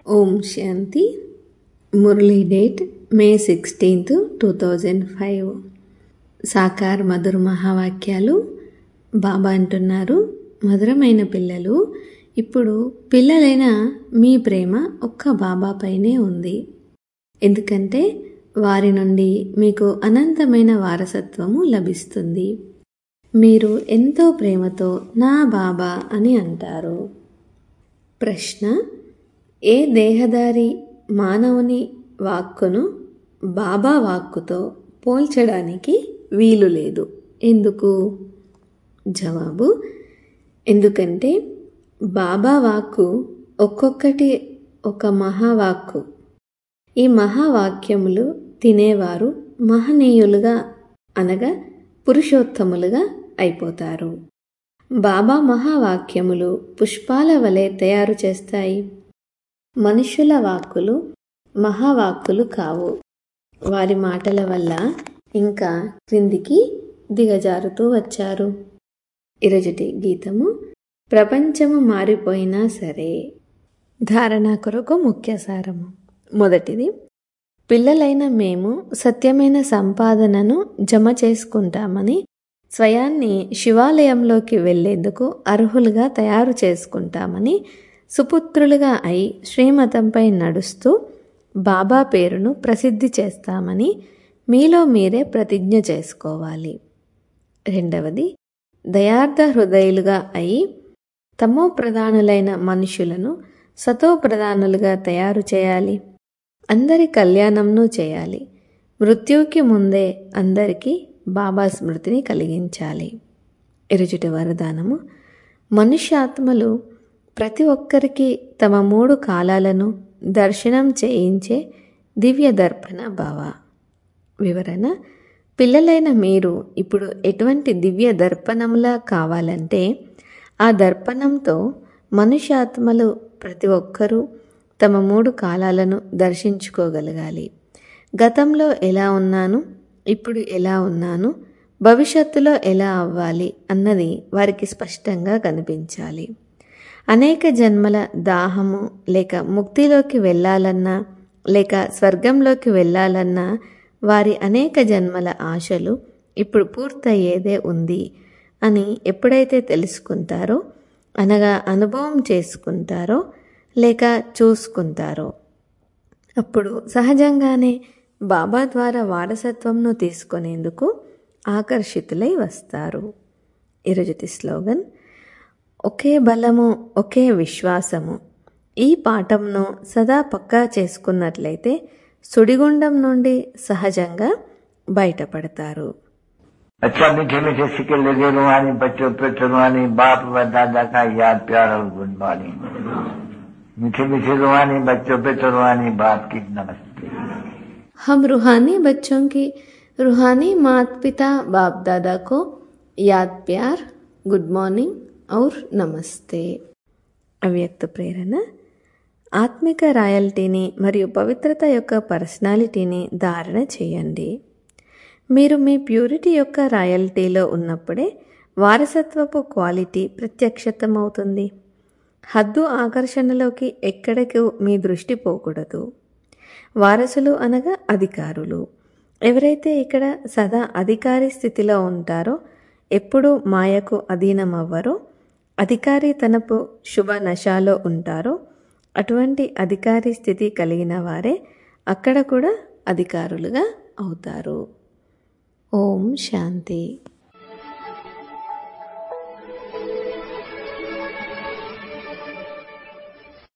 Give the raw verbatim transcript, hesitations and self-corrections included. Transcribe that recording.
ఓం శాంతి. Murli date May sixteenth two thousand five. సాకార్ మధుర మహావాక్యాలు. బాబా అంటున్నారు, మధురమైన పిల్లలు, ఇప్పుడు పిల్లలైన మీ ప్రేమ ఒక్క బాబా పైనే ఉంది. ఎందుకంటే వారి నుండి మీకు అనంతమైన వారసత్వము లభిస్తుంది. మీరు ఎంతో ప్రేమతో నా బాబా అని అంటారు. ప్రశ్న: ఏ దేహదారి మానవుని వాక్కును బాబా వాక్కుతో పోల్చడానికి వీలు లేదు. ఎందుకు? జవాబు: ఎందుకంటే బాబా వాక్కు ఒక్కొక్కటి ఒక మహావాక్కు. ఈ మహావాక్యములు తినేవారు మహనీయులుగా అనగా పురుషోత్తములుగా అయిపోతారు. బాబా మహావాక్యములు పుష్పాల వలె తయారు చేస్తాయి. మనుషుల వాక్కులు మహావాక్కులు కావు. వారి మాటల వల్ల ఇంకా క్రిందికి దిగజారుతూ వచ్చారు. ఈరోజుటి గీతము: ప్రపంచము మారిపోయినా సరే. ధారణ కొరకు ముఖ్య సారము. మొదటిది, పిల్లలైన మేము సత్యమైన సంపాదనను జమ చేసుకుంటామని స్వయాన్ని శివాలయంలోకి వెళ్లేందుకు అర్హులుగా తయారు చేసుకుంటామని సుపుత్రులుగా అయి శ్రీమతంపై నడుస్తూ బాబా పేరును ప్రసిద్ధి చేస్తామని మీలో మీరే ప్రతిజ్ఞ చేసుకోవాలి. రెండవది, దయార్థ హృదయులుగా అయి తమో ప్రధానులైన మనుషులను సతో ప్రధానులుగా తయారు చేయాలి. అందరి కళ్యాణంను చేయాలి. మృత్యువుకి ముందే అందరికీ బాబా స్మృతిని కలిగించాలి. ఇరుజుటి వరదానము: మనుష్యాత్మలు ప్రతి ఒక్కరికి తమ మూడు కాలాలను దర్శనం చేయించే దివ్య దర్పణ భావ. వివరణ: పిల్లలైన మీరు ఇప్పుడు ఎటువంటి దివ్య దర్పణంలా కావాలంటే ఆ దర్పణంతో మనుష్యాత్మలు ప్రతి ఒక్కరూ తమ మూడు కాలాలను దర్శించుకోగలగాలి. గతంలో ఎలా ఉన్నాను, ఇప్పుడు ఎలా ఉన్నాను, భవిష్యత్తులో ఎలా అవ్వాలి అన్నది వారికి స్పష్టంగా కనిపించాలి. అనేక జన్మల దాహము లేక ముక్తిలోకి వెళ్ళాలన్నా లేక స్వర్గంలోకి వెళ్ళాలన్నా వారి అనేక జన్మల ఆశలు ఇప్పుడు పూర్తయ్యేదే ఉంది అని ఎప్పుడైతే తెలుసుకుంటారో అనగా అనుభవం చేసుకుంటారో లేక చూసుకుంటారో అప్పుడు సహజంగానే బాబా ద్వారా వారసత్వంను తీసుకునేందుకు ఆకర్షితులై వస్తారు. ఈరోజుటి స్లోగన్: ఒకే బలము, ఒకే విశ్వాసము. ఈ పాఠంను సదా పక్కా చేసుకున్నట్లయితే సుడిగుండం నుండి సహజంగా బయటపడతారు. अच्छा मीठे मीठे सिक्के लगे रुहानी बच्चों पे रुहानी बाप व दादा का याद प्यार और गुड मॉर्निंग। मीठे मीठे रुहानी बच्चों पे रुहानी बाप की नमस्ते। हम रूहानी बच्चों की रूहानी माता पिता बाप दादा को याद प्यार, गुड मॉर्निंग और నమస్తే. అవ్యక్త ప్రేరణ: ఆత్మిక రాయల్టీని మరియు పవిత్రత యొక్క పర్సనాలిటీని ధారణ చేయండి. మీరు మీ ప్యూరిటీ యొక్క రాయల్టీలో ఉన్నప్పుడే వారసత్వపు క్వాలిటీ ప్రత్యక్షతమవుతుంది. హద్దు ఆకర్షణలోకి ఎక్కడికి మీ దృష్టి పోకూడదు. వారసులు అనగా అధికారులు. ఎవరైతే ఇక్కడ సదా అధికారి స్థితిలో ఉంటారో, ఎప్పుడూ మాయకు అధీనమవ్వరో, అధికారి తనపు శుభ నశాలో ఉంటారో అటువంటి అధికారి స్థితి కలిగిన వారే అక్కడ కూడా అధికారులుగా అవుతారు. ఓం శాంతి.